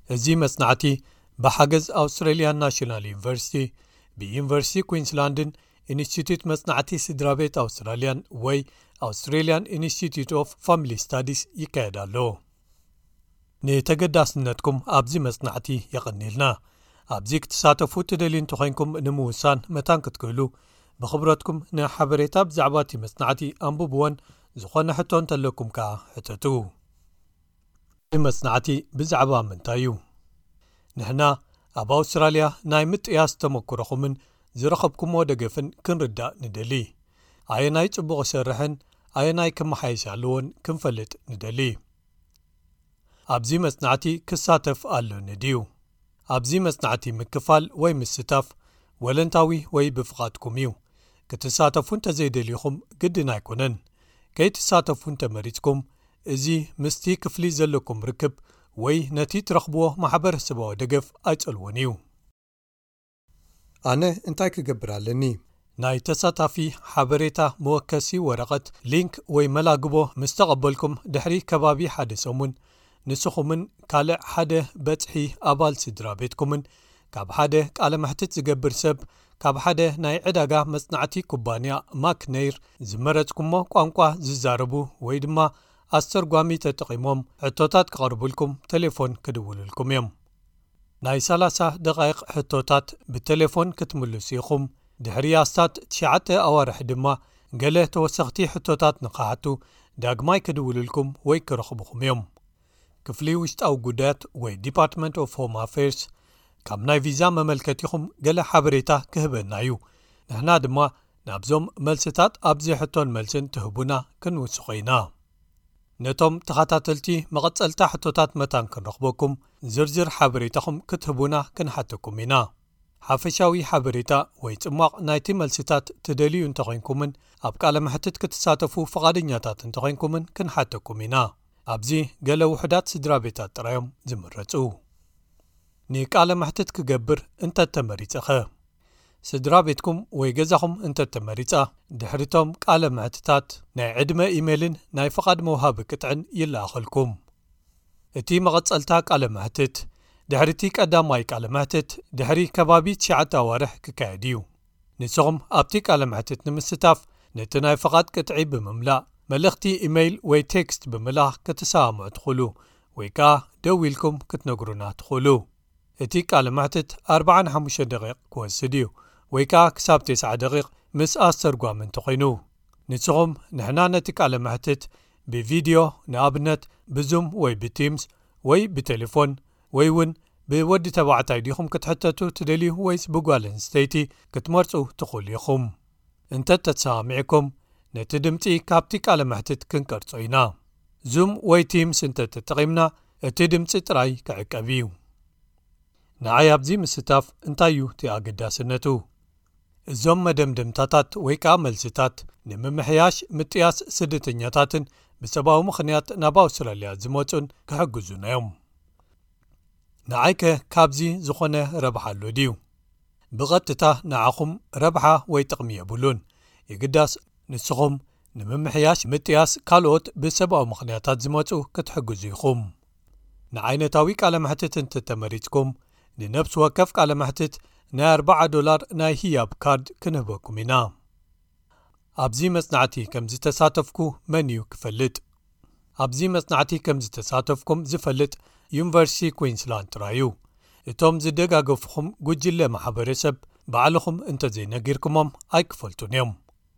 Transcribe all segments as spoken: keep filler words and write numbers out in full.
እዚ መጽናዕቲ ብሓገዝ ኣውስትራሊያን ናሽናል ዩኒቨርሲቲ ብዩኒቨርሲቲ ኩዊንስላንድን ኢንስቲትዩት መጽናዕቲ ስድራቤት ኣውስትራልያን ወይ ኣውስትራሊያን ኢንስቲትዩት ኦፍ ፋሚሊ ስታዲስ ይካየድ ኣሎ። ንተገዳስነትኩም ኣብዚ መጽናዕቲ የቐኒልና ኣብዚ ክትሳተፉ ትደልዩ እንተኮይንኩም ንምውሳን መታን ክትክእሉ ብኽብረትኩም ንሓበሬታ ብዛዕባ እቲ መጽናዕቲ ኣንብብዎን ዝኾነ ሕቶ እንተለኩም ከዓ ሕተቱ። እዚ መጽናዕቲ ብዛዕባ ምንታይ እዩ? ንሕና ኣብ ኣውስትራልያ ናይ ምጥያስ ተመክሮኹምን ዝረኸብኩምዎ ደገፍን ክንርዳእ ንደሊ። ኣየናይ ጽቡቕ ይሰርሕን ኣየናይ ክመሓየሽ ኣለዎን ክንፈልጥ ንደሊ። ኣብዚ መጽናዕቲ ክሳተፍ ኣለኒ ድዩ? ኣብዚ መጽናዕቲ ምክፋል ወይ ምስታፍ ወለንታዊ ወይ ብፍቓድኩም እዩ። ክትሳተፉ እንተዘይደልዩኹም ግድን ኣይኮነን። ከይትሳተፉ እንተመሪጽኩም እዚ ምስቲ ክፍሊ ዘለኩም ርክብ ወይ ነቲ ትረኽብዎ ማሕበረሰባዊ ደገፍ ኣይጸልዎን እዩ። ኣነ እንታይ ክገብር ኣለኒ? ናይ ተሳታፊ ሓበሬታ መወከሲ ወረቐት ሊንክ ወይ መላግቦ ምስ ተቐበልኩም ድሕሪ ከባቢ ሓደ ሰሙን ንስኹምን ካልእ ሓደ በጽሒ ኣባል ስድራ ቤትኩምን ካብ ሓደ ቃለ መሕትት ዝገብር ሰብ ካብ ሓደ ናይ ዕዳጋ መጽናዕቲ ኩባንያ ማክነይር ዝመረጽኩሞ ቋንቋ ዝዛረቡ ወይ ድማ ኣስተርጓሚ ተጠቒሞም ሕቶታት ክቐርቡልኩም ቴሌፎን ክድውልልኩም እዮም። ናይ ሰላሳ ደቓይቕ ሕቶታት ብቴሌፎን ክትምልሱ ኢኹም ድሕሪ ኣስታት ትሽዓተ ኣዋርሒ ድማ ገለ ተወሰኽቲ ሕቶታት ንኸሓቱ ዳግማይ ክድውልልኩም ወይ ክረኽብኹም እዮም። ክፍሊ ውሽጣዊ ጉዳያት ወይ ዲፓርትመንት ኦፍ ሆም ኣፌርስ ካብ ናይ ቪዛ መመልከቲኹም ገለ ሓበሬታ ክህበና እዩ። ንሕና ድማ ናብዞም መልስታት ኣብዚ ሕቶን መልስን ትህቡና ክንውስኾ ኢና። ነቶም ተኸታተልቲ መቐጸልታ ሕቶታት መታን ክንረኽበኩም ዝርዝር ሓበሬታኹም ክትህቡና ክንሓተኩም ኢና። ሓፈሻዊ ሓበሬታ ወይ ጽማቕ ናይቲ መልስታት ትደልዩ እንተኾይንኩምን ኣብ ቃለ መሕትት ክትሳተፉ ፈቓደኛታት እንተኾይንኩምን ክንሓተኩም ኢና። ኣብዚ ገለ ውሕዳት ስድራ ቤታት ጥራዮም ዝምረጹ ንቃለ መሕትት ክገብር እንተተመሪጸኸ ስድራ ቤትኩም ወይ ገዛኹም እንተተመሪጻ ድሕሪቶም ቃለ መሕትታት ናይ ዕድመ ኢሜይልን ናይ ፍቓድ መውሃቢ ቅጥዕን ይለኣኸልኩም። እቲ መቐጸልታ ቃለ መሕትት ድሕሪቲ ቀዳማይ ቃለ መሕትት ድሕሪ ከባቢ ትሽዓተ ኣዋርሕ ክካየድ እዩ። ንስኹም ኣብቲ ቃለ መሕትት ንምስታፍ ነቲ ናይ ፍቓድ ቅጥዒ ብምምላእ መልእኽቲ ኢሜይል ወይ ቴክስት ብምላኽ ክትሰማምዑ ትኽእሉ ወይ ከዓ ደው ኢልኩም ክትነግሩና ትኽእሉ። እቲ ቃለ መሕትት ኣርባዓን ሓሙሽተን ደቂቕ ክወስድ እዩ ወይ ከዓ ክሳብ ተስዓተ ደቂቕ ምስ ኣስተርጓሚ እንተኾይኑ ንስኹም ንሕና ነቲ ቃለ መሕትት ብቪድዮ ንኣብነት ብዙም ወይ ብቲምስ ወይ ብቴሌፎን ወይ እውን ብወዲ ተባዕታይ ዲኹም ክትሕተቱ ትደልዩ ወይስ ብጓል ኣንስተይቲ ክትመርጹ ትኽእሉ ኢኹም። እንተተሰማሚዕኩም ነቲ ድምፂ ካብቲ ቃለ መሕትት ክንቀርጾ ኢና። ዙም ወይ ቲምስ እንተተጠቒምና እቲ ድምፂ ጥራይ ክዕቀብ እዩ። ንዓይ ኣብዚ ምስታፍ እንታይ እዩ እቲ ኣገዳስነቱ? እዞም መደምደምታታት ወይ ከዓ መልስታት ንምምሕያሽ ምጥያስ ስደተኛታትን ብሰብኣዊ ምኽንያት ናብ ኣውስትራልያ ዝመጹን ክሕግዙና እዮም። ንዓይከ ካብዚ ዝኾነ ረብሓ ኣሎ ድዩ? ብቐጥታ ንዓኹም ረብሓ ወይ ጥቕሚ የብሉን። ይግዳስ ንስኹም ንምምሕያሽ ምጥያስ ካልኦት ብሰብኣዊ ምኽንያታት ዝመጹ ክትሕግዙ ኢኹም። ንዓይነታዊ ቃለ መሕትት እንተተመሪጽኩም ንነብሲ ወከፍ ቃለ መሕትት ናይ ኣርባዓ ዶላር ናይ ህያብ ካርድ ክንህበኩም ኢና። ኣብዚ መጽናዕቲ ከም ዝተሳተፍኩ መን እዩ ክፈልጥ? ኣብዚ መጽናዕቲ ከም ዝተሳተፍኩም ዝፈልጥ ዩኒቨርሲቲ ኩዊንስላንድ ጥራዩ። እቶም ዝደጋገፍኹም ጉጅለ ማሕበረሰብ ባዕልኹም እንተዘይነጊርኩሞም ኣይክፈልጡን እዮም።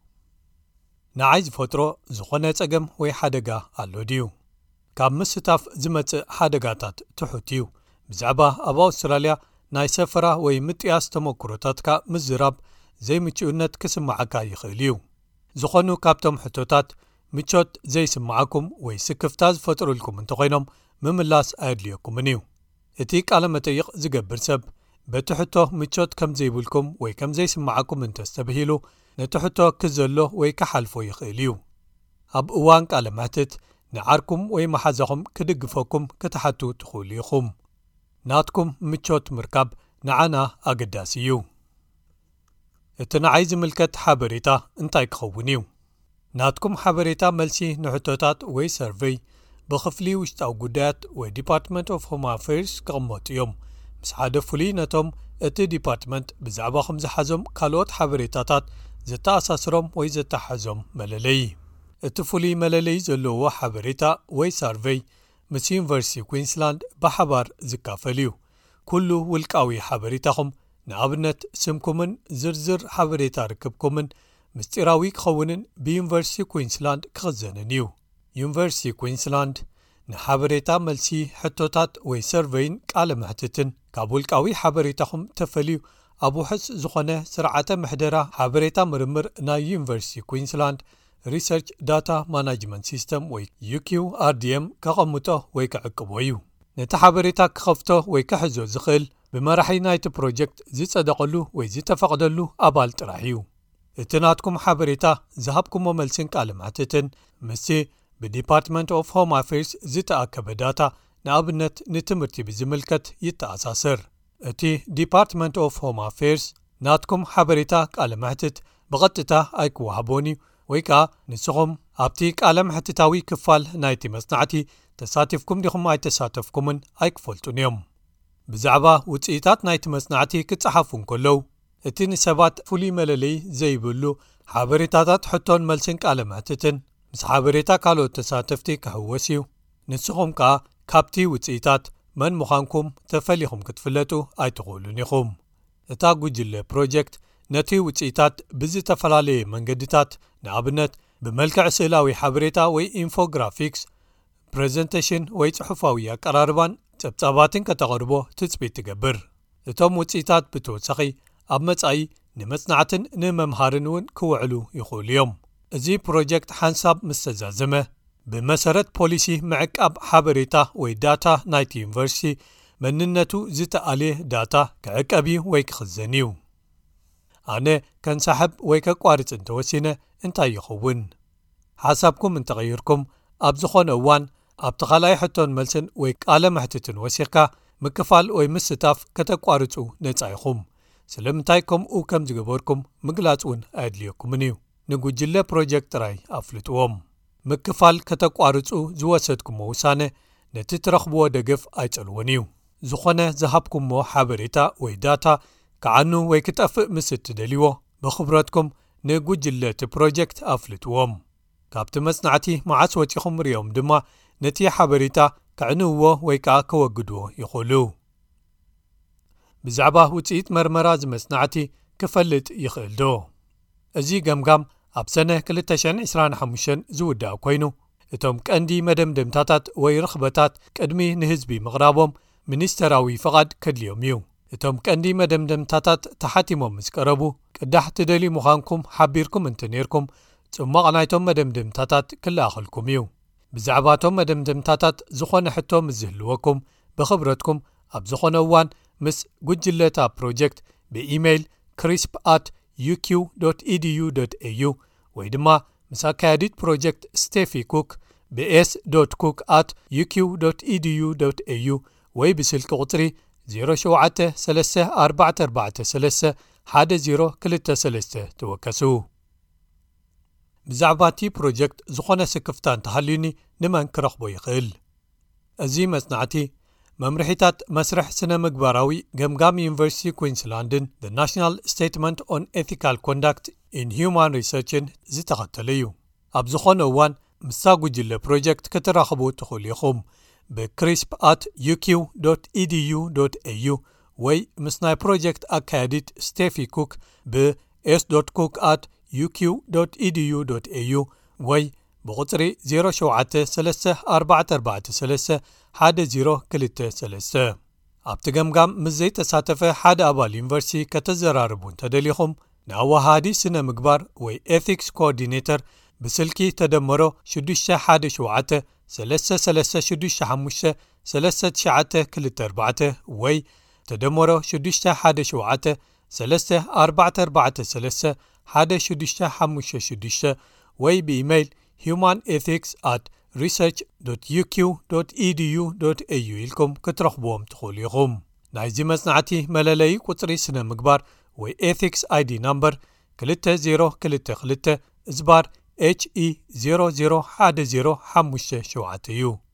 ንዓይ ዝፈጥሮ ዝኾነ ጸገም ወይ ሓደጋ ኣሎ ድዩ? ካብ ምስታፍ ዝመጽእ ሓደጋታት ትሑት እዩ። ብዛዕባ ኣብ ኣውስትራልያ ናይ ሰፈራ ወይ ምጥያስ ተመክሮታትካ ምዝራብ ዘይምችኡነት ክስማዓካ ይኽእል እዩ። ዝኾኑ ካብቶም ሕቶታት ምቾት ዘይስማዓኩም ወይ ስክፍታ ዝፈጥሩልኩም እንተኾይኖም ምምላስ ኣየድልየኩምን እዩ። እቲ ቃለ መጠይቕ ዝገብር ሰብ በቲ ሕቶ ምቾት ከም ዘይብልኩም ወይ ከም ዘይስማዓኩም እንተስተብሂሉ ነቲ ሕቶ ክዘሎ ወይ ክሓልፎ ይኽእል እዩ። ኣብ እዋን ቃለ መሕትት ንዓርኩም ወይ መሓዛኹም ክድግፈኩም ክትሓቱ ትኽእሉ ኢኹም። ናትኩም ምቾት ምርካብ ንዓና ኣገዳሲ እዩ። እቲ ንዓይ ዝምልከት ሓበሬታ እንታይ ክኸውን እዩ? ናትኩም ሓበሬታ መልሲ ንሕቶታት ወይ ሰርቨይ ብኽፍሊ ውሽጣዊ ጉዳያት ወይ ዲፓርትመንት ኦፍ ሆም ኣፌርስ ክቕመጡ እዮም ምስ ሓደ ፍሉይ ነቶም እቲ ዲፓርትመንት ብዛዕባኹም ዝሓዞም ካልኦት ሓበሬታታት ዘተኣሳስሮም ወይ ዘተሓዞም መለለይ እቲ ፍሉይ መለለይ ዘለዎ ሓበሬታ ወይ ሳርቨይ ምስ ዩኒቨርሲቲ ኩዊንስላንድ ብሓባር ዝካፈል እዩ ኩሉ ውልቃዊ ሓበሬታኹም ንኣብነት ስምኩምን ዝርዝር ሓበሬታ ርክብኩምን ምስጢራዊ ክኸውንን ብዩኒቨርሲቲ ኩዊንስላንድ ክኽዘንን እዩ ዩኒቨርሲቲ ኩዊንስላንድ ንሓበሬታ መልሲ ሕቶታት ወይ ሰርቨይን ቃለ መሕትትን ካብ ውልቃዊ ሓበሬታኹም ተፈልዩ ኣብ ውሕስ ዝኾነ ስርዓተ ምሕደራ ሓበሬታ ምርምር ናይ ዩኒቨርሲቲ ኩዊንስላንድ ሪሰርች ዳታ ማናጅመንት ሲስተም ወይ ዩ ኪው ኣር ዲ ኤም ከቐምጦ ወይ ክዕቅቦ እዩ ነቲ ሓበሬታ ክኸፍቶ ወይ ክሕዞ ዝኽእል ብመራሒ ናይቲ ፕሮጀክት ዝጸደቐሉ ወይ ዝተፈቕደሉ ኣባል ጥራሕ እዩ እቲ ናትኩም ሓበሬታ ዝሃብኩሞ መልስን ቃለ መሕትትን ምስቲ ብዲፓርትመንት ኦፍ ሆም ኣፌርስ ዝተኣከበ ዳታ ንኣብነት ንትምህርቲ ብዝምልከት ይተኣሳሰር እቲ ዲፓርትመንት ኦፍ ሆም ኣፌርስ ናትኩም ሓበሬታ ቃለ መሕትት ብቐጥታ ኣይክወሃቦን እዩ ወይ ከዓ ንስኹም ኣብቲ ቃለ መሕትታዊ ክፋል ናይቲ መጽናዕቲ ተሳቲፍኩም ዲኹም ኣይተሳተፍኩምን ኣይክፈልጡን እዮም ብዛዕባ ውፅኢታት ናይቲ መጽናዕቲ ክጸሓፉ እንከለዉ እቲ ንሰባት ፍሉይ መለለይ ዘይብሉ ሓበሬታታት ሕቶን መልስን ቃለ መሕትትን ምስ ሓበሬታ ካልኦት ተሳተፍቲ ክሕወስ እዩ ንስኹም ከዓ ካብቲ ውፅኢታት መን ምዃንኩም ተፈሊኹም ክትፍለጡ ኣይትኽእሉን ኢኹም እታ ጉጅለ ፕሮጀክት ነቲ ውፅኢታት ብዝተፈላለየ መንገድታት ንኣብነት ብመልክዕ ስእላዊ ሓበሬታ ወይ ኢንፎግራፊክስ ፕሬዘንቴሽን ወይ ጽሑፋዊ ኣቀራርባን ጸብጻባትን ከተቐርቦ ትጽቢት ትገብር እቶም ውፅኢታት ብተወሳኺ ኣብ መጻኢ ንመጽናዕትን ንመምሃርን እውን ክውዕሉ ይኽእሉ እዮም እዚ ፕሮጀክት ሓንሳብ ምስ ተዛዘመ ብመሰረት ፖሊሲ ምዕቃብ ሓበሬታ ወይ ዳታ ናይቲ ዩኒቨርሲቲ መንነቱ ዝተኣልየ ዳታ ክዕቀብ ወይ ክኽዘን እዩ ኣነ ከንሳሕብ ወይ ከቋርጽ እንተወሲነ እንታይ ይኸውን ሓሳብኩም እንተቐይርኩም ኣብ ዝኾነ እዋን ኣብቲ ኻልኣይ ሕቶን መልስን ወይ ቃለ መሕትትን ወሲኽካ ምክፋል ወይ ምስታፍ ከተቋርጹ ነጻ ኢኹም ስለምንታይ ከምኡ ከም ዝገበርኩም ምግላጽ እውን ኣየድልየኩምን እዩ ንጉጅለ ፕሮጀክት ጥራይ ኣፍልጥዎም ምክፋል ከተቋርጹ ዝወሰድኩሞ ውሳነ ነቲ ትረኽብዎ ደገፍ ኣይጸልዎን እዩ ዝኾነ ዝሃብኩሞ ሓበሬታ ወይ ዳታ ከዓኑ ወይ ክጠፍእ ምስ እትደልይዎ ብኽብረትኩም ንጉጅለ እቲ ፕሮጀክት ኣፍልጥዎም ካብቲ መጽናዕቲ መዓስ ወፂኹም ርዮም ድማ ነቲ ሓበሬታ ክዕንውዎ ወይ ከዓ ከወግድዎ ይኽእሉ ብዛዕባ ውፅኢት መርመራ ዝመጽናዕቲ ክፈልጥ ይኽእል ዶ እዚ ገምጋም ኣብ ሰነ ክልተ ሽሕን ዒስራን ሓሙሽተን ዝውዳእ ኮይኑ እቶም ቀንዲ መደምደምታታት ወይ ርኽበታት ቅድሚ ንህዝቢ ምቕራቦም ሚኒስተራዊ ፍቓድ ከድልዮም እዩ እቶም ቀንዲ መደምደምታታት ተሓቲሞም ምስ ቀረቡ ቅዳሕ ትደልዩ ምዃንኩም ሓቢርኩም እንተነርኩም ጽማቕ ናይቶም መደምደምታታት ክለኣኸልኩም እዩ ብዛዕባ እቶም መደምደምታታት ዝኾነ ሕቶ ምስ ዝህልወኩም ብኽብረትኩም ኣብ ዝኾነ እዋን ምስ ጉጅለታ ፕሮጀክት ብኢሜይል ክሪስፕ ኣት ዩ ኪው ኢ ዲ ዩ ኤ ዩ ወይ ድማ ምስ ኣካያዲት ፕሮጀክት ስቴፊ ኩክ ብኤስ ኩክ ኣት ዩ ኪው ኢ ዲ ዩ ኤ ዩ ወይ ብስልኪ ቁፅሪ ዜሮ ሸውዓተ ሰለስተ ኣርባዕተ ኣርባዕተ ሰለስተ ሓደ ዜሮ ክልተ ሰለስተ ተወከሱ ብዛዕባ እቲ ፕሮጀክት ዝኾነ ስክፍታ እንተሃልዩኒ ንመን ክረኽቦ ይኽእል እዚ መጽናዕቲ መምርሒታት መስርሕ ስነ ምግባራዊ ገምጋም ዩኒቨርሲቲ ኩዊንስላንድን the National Statement on Ethical Conduct in Human Researchን ዝተኸተለ እዩ ኣብ ዝኾነ እዋን ምሳ ጉጅለ ፕሮጀክት ክትራኸቡ ትኽእሉ ኢኹም ብክሪስፕ ኣት ዩ ኪው ኢ ዲ ዩ ኤ ዩ ወይ ምስ ናይ ፕሮጀክት ኣካያዲት ስቴፊ ኩክ ብኤስ ኩክ ኣት ዩ ኪው ኢ ዲ ዩ ኤ ዩ ወይ ብቁፅሪ ዜሮ ሸውዓተ ሰለስተ ኣርባዕተ ኣርባዕተ ሰለስተ ሓደ ዜሮ ክልተ ሰለስተ ኣብቲ ገምጋም ምስ ዘይተሳተፈ ሓደ ኣባል ዩኒቨርሲቲ ከተዘራርቡ እንተደሊኹም ንኣዋሃዲ ስነ ምግባር ወይ ኤቲክስ ኮኦርዲኔተር ብስልኪ ተደመሮ ሽዱሽተ ሓደ ሸውዓተ ሰለስተ ሰለስተ ሽዱሽተ ሓሙሽተ ሰለስተ ትሽዓተ ክልተ ኣርባዕተ ወይ ተደመሮ ሽዱሽተ ሓደ ሸውዓተ ሰለስተ ኣርባዕተ ኣርባዕተ ሰለስተ ሓደ ሽዱሽተ ሓሙሽተ ሽዱሽተ ወይ ብኢሜይል human ethics at research dot u q dot e d u dot a u ኢልኩም ክትረኽብዎም ትኽእሉ ኢኹም ናይዚ መጽናዕቲ መለለይ ቁፅሪ ስነ ምግባር ወይ ኤቲክስ ኣይዲ ናምበር ክልተ ዜሮ ክልተ ክልተ ዝባር ኤች ኢ ዜሮ ዜሮ ሓደ ዜሮ ሓሙሽተ ሸውዓተ እዩ